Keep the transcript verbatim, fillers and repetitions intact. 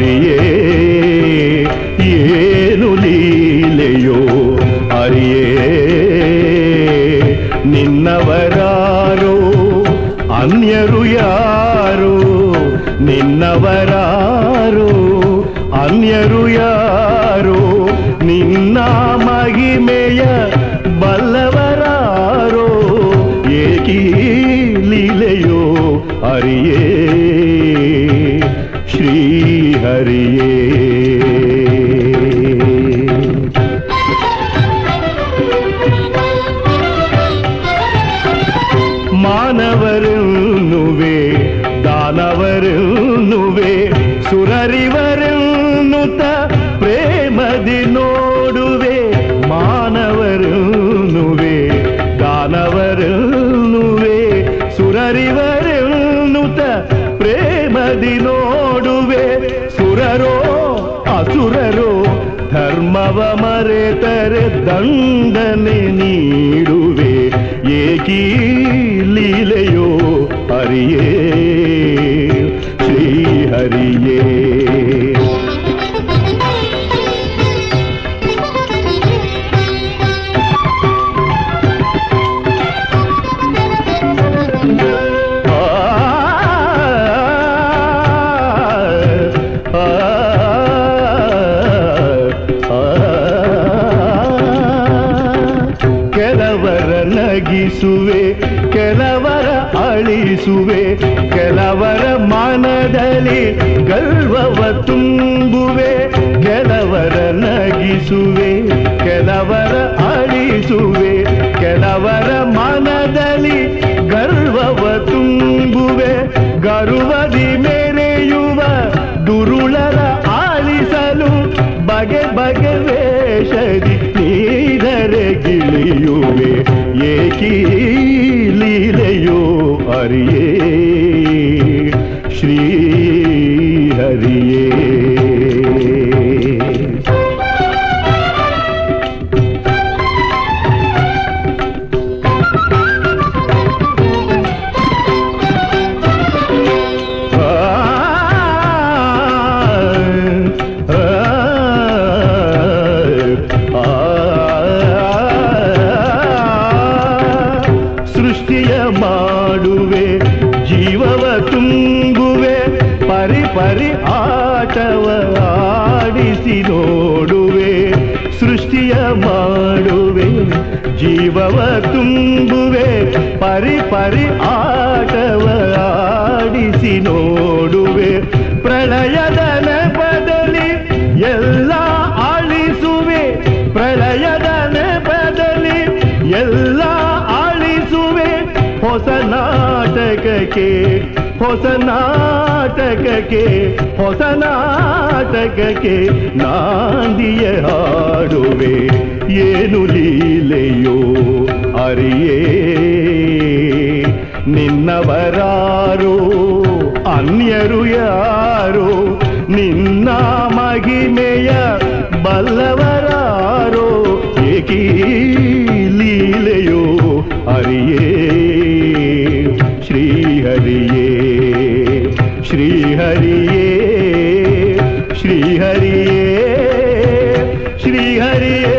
ಅರಿಯೇ ಏನು ಲೀಲೆಯೋ ಅರಿಯೇ ನಿನ್ನವರಾರೋ ಅನ್ಯರು ಯಾರೋ ನಿನ್ನವರಾರೋ ಅನ್ಯರು ಯಾರೋ ನಿನ್ನ ಮಹಿಮೆಯ ಬಲ್ಲವರಾರೋ ಏಕೀ ಲೀಲೆಯೋ ಹರಿಯೇ ಶ್ರೀ ಹರಿಯೇ ಮಾನವರನ್ನುವೆ ದಾನವರನ್ನುವೆ ಸುರರಿವರನ್ನುತ ಪ್ರೇಮದಿ ನೋಡುವೆ ಮಾನವರನ್ನುವೆ ದಾನವರನ್ನುವೆ ಸುರರಿವರನ್ನುತ ಪ್ರೇಮದಿ ನೋಡುವೆ ಸುರರೋ ಅಸುರರೋ ಧರ್ಮವ ಮರೆತರೆ ದಂಡನೆ ನೀಡುವೆ ಏಕೀ ಲೀಲೆಯೋ ಹರಿಯೇ ಶ್ರೀ ಹರಿಯೇ ಕೆಲವರ ನಗಿಸುವೆ ಕೆಲವರ ಅಳಿಸುವೆ ಕೆಲವರ ಮನದಲ್ಲಿ ಗರ್ವವ ತುಂಬುವೆ ಕೆಲವರ ನಗಿಸುವೆ ಕೆಲವರ ಅಳಿಸುವೆ ಕೆಲವರ ಮನದಲ್ಲಿ ಗರ್ವವ ತುಂಬುವೆ ಗರ್ವದಿ ಮೆರೆಯುವ ದುರುಳರ ಆಲಿಸಲು ಬಗೆ ಬಗೆ ವೇಷದಿ ನೀದರೆ ಗಿಳಿಯುವೆ ಏಕೀ ಲೀಲೆಯೋ ಹರಿಯೇ ಶ್ರೀ ಹರಿಯೇ ಸೃಷ್ಟಿಯ ಮಾಡುವೆ ಜೀವವ ತುಂಬುವೆ ಪರಿ ಪರಿ ಆಟವ ಆಡಿಸಿ ನೋಡುವೆ ಸೃಷ್ಟಿಯ ಮಾಡುವೆ ಜೀವವ ತುಂಬುವೆ ಪರಿ ಪರಿ ಆಟವ ಆಡಿಸಿ ನೋಡುವೆ ಪ್ರಳಯದ ನೆಪದಲ್ಲಿ ಎಲ್ಲ ಆಳಿಸುವೆ ಪ್ರಳಯದ ನೆಪದಲ್ಲಿ ಎಲ್ಲ ಆಳಿಸುವೆ ಹೊಸ ನಾಟಕಕ್ಕೆ ಹೊಸ ನಾಟಕಕ್ಕೆ ಹೊಸ ನಾಟಕಕ್ಕೆ ನಾಂದಿಯ ಹಾಡುವೆ ಏನು ಲೀಲೆಯೋ ಹರಿಯೇ ನಿನ್ನವರಾರೋ ಅನ್ಯರು ಯಾರೋ ನಿನ್ನ ಮಹಿಮೆಯ ಬಲ್ಲವರಾರೋ ಏಕೀ ಲೀಲೆಯೋ ಹರಿಯೇ ಶ್ರೀ ಹರಿಯೇ ಶ್ರೀ ಹರಿಯೇ ಶ್ರೀ ಹರಿಯೇ ಶ್ರೀ ಹರಿಯೇ